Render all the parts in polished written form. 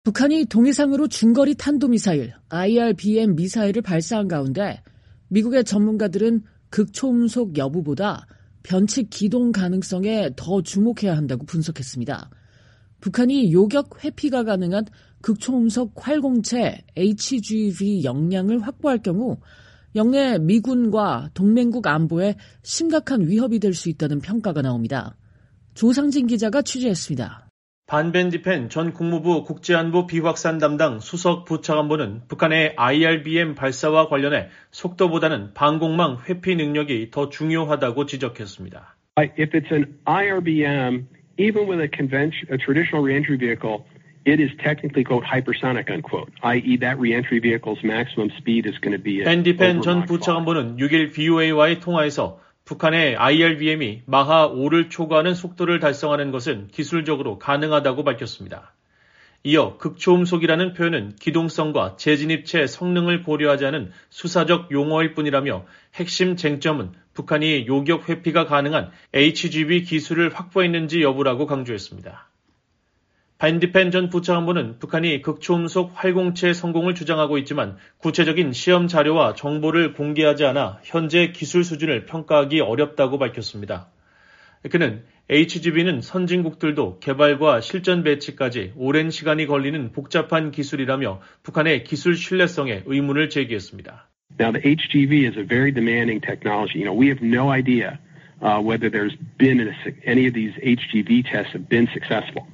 북한이 동해상으로 중거리 탄도미사일 IRBM 미사일을 발사한 가운데 미국의 전문가들은 극초음속 여부보다 변칙 기동 가능성에 더 주목해야 한다고 분석했습니다. 북한이 요격 회피가 가능한 극초음속 활공체 HGV 역량을 확보할 경우 영내 미군과 동맹국 안보에 심각한 위협이 될 수 있다는 평가가 나옵니다. 조상진 기자가 취재했습니다. 반벤디펜 전 국무부 국제안보 비확산 담당 수석 부차관보는 북한의 IRBM 발사와 관련해 속도보다는 방공망 회피 능력이 더 중요하다고 지적했습니다. If it's an IRBM, even with a traditional reentry vehicle, it is technically, quote, hypersonic, unquote, i.e. that reentry vehicle's maximum speed is going to be 밴디펜 전 부차관보는 6일 VOA와의 통화에서 북한의 IRBM이 마하 5를 초과하는 속도를 달성하는 것은 기술적으로 가능하다고 밝혔습니다. 이어 극초음속이라는 표현은 기동성과 재진입체 성능을 고려하지 않은 수사적 용어일 뿐이라며 핵심 쟁점은 북한이 요격 회피가 가능한 HGV 기술을 확보했는지 여부라고 강조했습니다. 밴디펜 전 부차관보는 북한이 극초음속 활공체 성공을 주장하고 있지만 구체적인 시험 자료와 정보를 공개하지 않아 현재 기술 수준을 평가하기 어렵다고 밝혔습니다. 그는 HGV는 선진국들도 개발과 실전 배치까지 오랜 시간이 걸리는 복잡한 기술이라며 북한의 기술 신뢰성에 의문을 제기했습니다. Now the HGV is a very demanding technology. We have no idea whether there's been any of these HGV tests have been successful.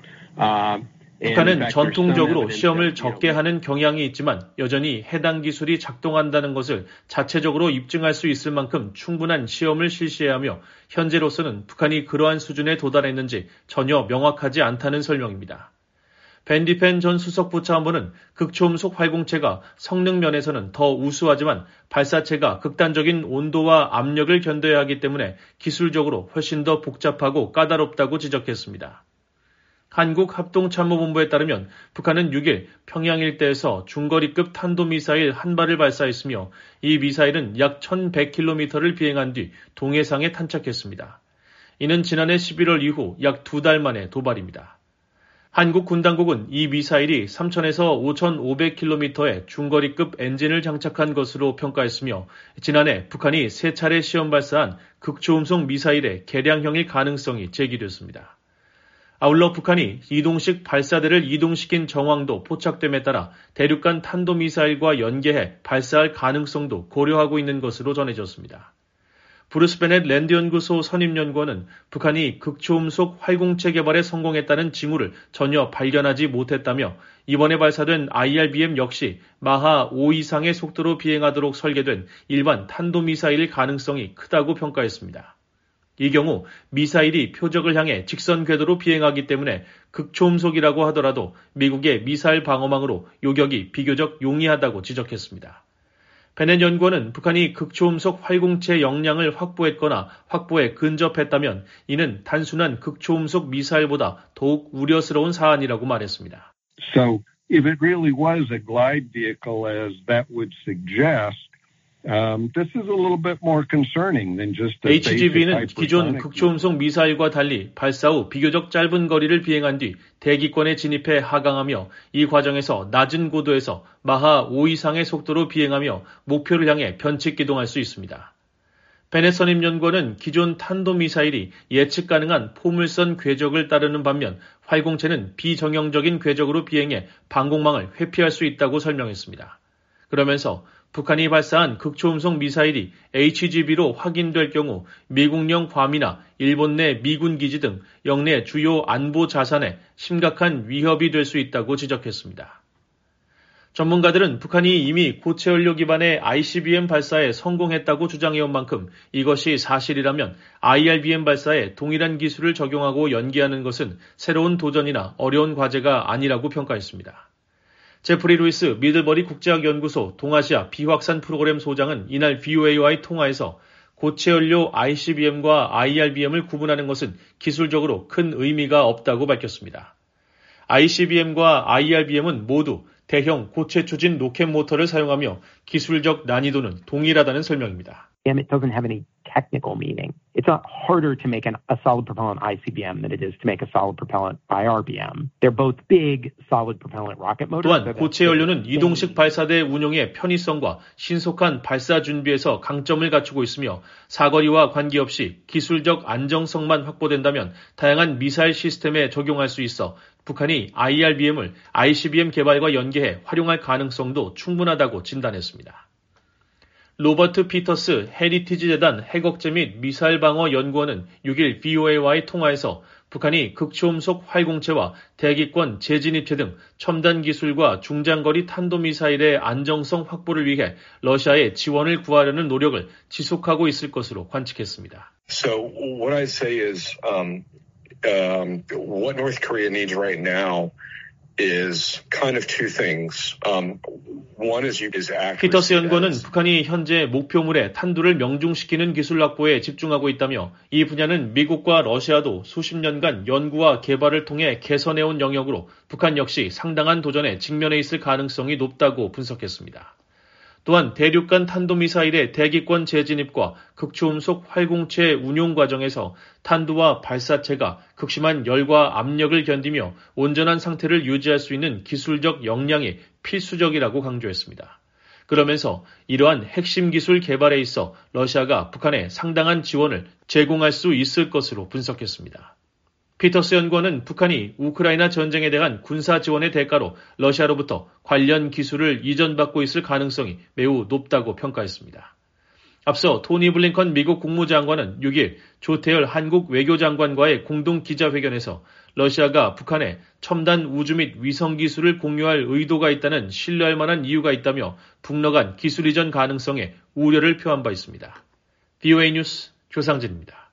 북한은 전통적으로 시험을 적게 하는 경향이 있지만 여전히 해당 기술이 작동한다는 것을 자체적으로 입증할 수 있을 만큼 충분한 시험을 실시해야 하며 현재로서는 북한이 그러한 수준에 도달했는지 전혀 명확하지 않다는 설명입니다. 밴디펜 전 수석부차관보는 극초음속 활공체가 성능 면에서는 더 우수하지만 발사체가 극단적인 온도와 압력을 견뎌야 하기 때문에 기술적으로 훨씬 더 복잡하고 까다롭다고 지적했습니다. 한국합동참모본부에 따르면 북한은 6일 평양 일대에서 중거리급 탄도미사일 한 발을 발사했으며 이 미사일은 약 1100km를 비행한 뒤 동해상에 탄착했습니다. 이는 지난해 11월 이후 약 2달 만의 도발입니다. 한국 군 당국은 이 미사일이 3000에서 5500km의 중거리급 엔진을 장착한 것으로 평가했으며 지난해 북한이 3차례 시험 발사한 극초음속 미사일의 개량형일 가능성이 제기됐습니다. 아울러 북한이 이동식 발사대를 이동시킨 정황도 포착됨에 따라 대륙간 탄도미사일과 연계해 발사할 가능성도 고려하고 있는 것으로 전해졌습니다. 브루스 베넷 랜드연구소 선임연구원은 북한이 극초음속 활공체 개발에 성공했다는 징후를 전혀 발견하지 못했다며 이번에 발사된 IRBM 역시 마하 5 이상의 속도로 비행하도록 설계된 일반 탄도미사일일 가능성이 크다고 평가했습니다. 이 경우 미사일이 표적을 향해 직선 궤도로 비행하기 때문에 극초음속이라고 하더라도 미국의 미사일 방어망으로 요격이 비교적 용이하다고 지적했습니다. 베넷 연구원은 북한이 극초음속 활공체 역량을 확보했거나 확보에 근접했다면 이는 단순한 극초음속 미사일보다 더욱 우려스러운 사안이라고 말했습니다. So if it really was a glide vehicle as that would suggest, this is a little bit more concerning than just a HGV는 기존 극초음속 미사일과 달리 발사 후 비교적 짧은 거리를 비행한 뒤 대기권에 진입해 하강하며 이 과정에서 낮은 고도에서 마하 5 이상의 속도로 비행하며 목표를 향해 변칙 기동할 수 있습니다. 베넷 선임연구원은 기존 탄도미사일이 예측 가능한 포물선 궤적을 따르는 반면 활공체는 비정형적인 궤적으로 비행해 방공망을 회피할 수 있다고 설명했습니다. 그러면서 북한이 발사한 극초음속 미사일이 HGV로 확인될 경우 미국령 괌이나 일본 내 미군 기지 등 영내 주요 안보 자산에 심각한 위협이 될 수 있다고 지적했습니다. 전문가들은 북한이 이미 고체 연료 기반의 ICBM 발사에 성공했다고 주장해온 만큼 이것이 사실이라면 IRBM 발사에 동일한 기술을 적용하고 연기하는 것은 새로운 도전이나 어려운 과제가 아니라고 평가했습니다. 제프리 루이스 미들버리 국제학연구소 동아시아 비확산 프로그램 소장은 이날 VOA와의 통화에서 고체 연료 ICBM과 IRBM을 구분하는 것은 기술적으로 큰 의미가 없다고 밝혔습니다. ICBM과 IRBM은 모두 대형 고체 추진 로켓 모터를 사용하며 기술적 난이도는 동일하다는 설명입니다. it doesn't have any technical meaning. It's harder to make a solid propellant ICBM than it is to make a solid propellant IRBM. They're both big solid propellant rocket motors. 또한 고체 연료는 이동식 발사대 운용의 편의성과 신속한 발사 준비에서 강점을 갖추고 있으며 사거리와 관계없이 기술적 안정성만 확보된다면 다양한 미사일 시스템에 적용할 수 있어 북한이 IRBM을 ICBM 개발과 연계해 활용할 가능성도 충분하다고 진단했습니다. 로버트 피터스 헤리티지 재단 핵억제 및 미사일 방어 연구원은 6일 VOA와의 통화에서 북한이 극초음속 활공체와 대기권 재진입체 등 첨단 기술과 중장거리 탄도미사일의 안정성 확보를 위해 러시아의 지원을 구하려는 노력을 지속하고 있을 것으로 관측했습니다. So what I say is what North Korea needs right now is kind of two things. One is accuracy. 피터스 연구원은 북한이 현재 목표물에 탄두를 명중시키는 기술 확보에 집중하고 있다며 이 분야는 미국과 러시아도 수십 년간 연구와 개발을 통해 개선해온 영역으로 북한 역시 상당한 도전에 직면해 있을 가능성이 높다고 분석했습니다. 또한 대륙간 탄도미사일의 대기권 재진입과 극초음속 활공체 운용 과정에서 탄두와 발사체가 극심한 열과 압력을 견디며 온전한 상태를 유지할 수 있는 기술적 역량이 필수적이라고 강조했습니다. 그러면서 이러한 핵심 기술 개발에 있어 러시아가 북한에 상당한 지원을 제공할 수 있을 것으로 분석했습니다. 피터스 연구원은 북한이 우크라이나 전쟁에 대한 군사 지원의 대가로 러시아로부터 관련 기술을 이전받고 있을 가능성이 매우 높다고 평가했습니다. 앞서 토니 블링컨 미국 국무장관은 6일 조태열 한국 외교장관과의 공동 기자회견에서 러시아가 북한에 첨단 우주 및 위성 기술을 공유할 의도가 있다는 신뢰할 만한 이유가 있다며 북러 간 기술 이전 가능성에 우려를 표한 바 있습니다. VOA 뉴스 조상진입니다.